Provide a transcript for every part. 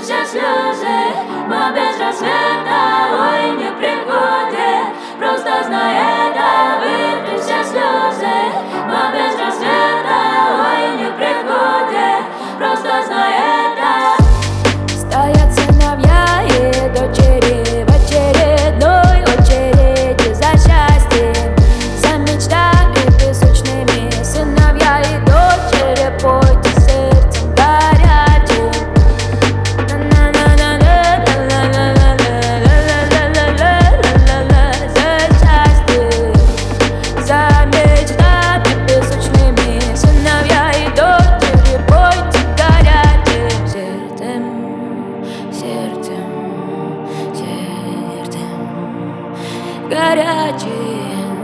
все слезы, мы без рассвета, ой, не приходит. Просто знай это, выпей все слезы, мы без рассвета, ой, не приходит. Просто знай это. Стоят сыновья и дочери в очередной очереди за счастьем, за мечтами песочными. Сыновья и дочери, пойте сердцем горячим. За счастьем, за мечтами песочными. Сыновья и дочери, пойте горячим сердцем. Сердцем, сердцем горячим,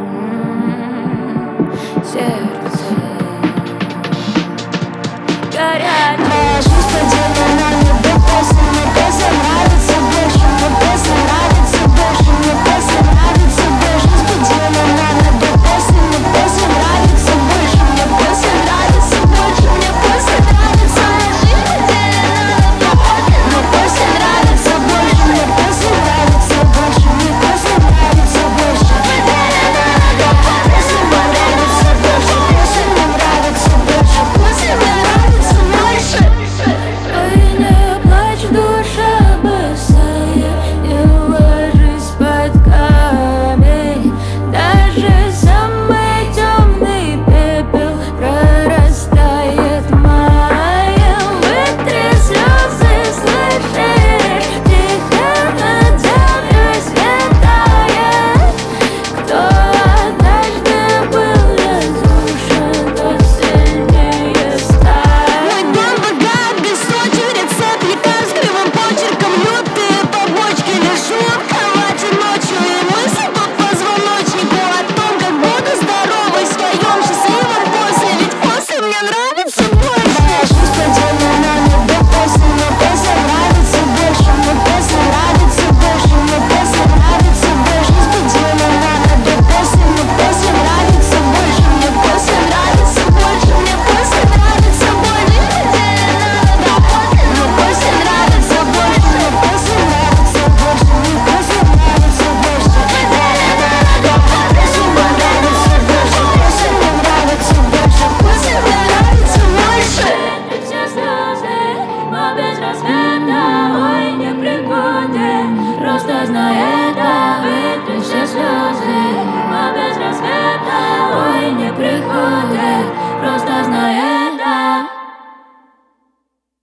сердцем горячим. Моя жизнь поделена на две песни. Мне песня нравится больше, мне песня нравится больше, мне песня нравится больше. Жизнь поделена на две песни. Мне песня нравится больше, мне песня нравится больше, мне песня нравится. Моя жизнь поделена на две песни. Мне песня нравится больше, мне песня нравится больше, мне песня нравится больше. Песня мне нравится больше, песня мне нравится больше, песня мне нравится больше. Ой, не плачь, душа босая, не ложись под камень. Даже самый темный пепел прорастает маем. Вытри слезы, слышишь, тихо над землей светает. Кто однажды был разрушен, тот сильнее стал. Мой дом богат, бессрочный рецепт, лекарств кривым почерком, лютые побочки. Лежу в кровати ночью и мысли по позвоночнику о том, как буду здоровой в своем счастливом после. Ведь после мне нравится больше. Моя жизнь поделена на две песни. Мне песня нравится больше, мне песня нравится больше, мне песня нравится больше. Жизнь поделена на две песни. Мне песня нравится больше, мне песня нравится больше, мне песня нравится больше. Мне песня нравится больше, мне песня нравится больше, мне песня нравится больше. Песня мне нравится больше, песня мне нравится больше, песня мне нравится больше. Выпей все слезы, мы без рассвета, ой, не приходит. Просто знай это, выпей все слезы, мы без рассвета, ой, не приходит. Просто знай это.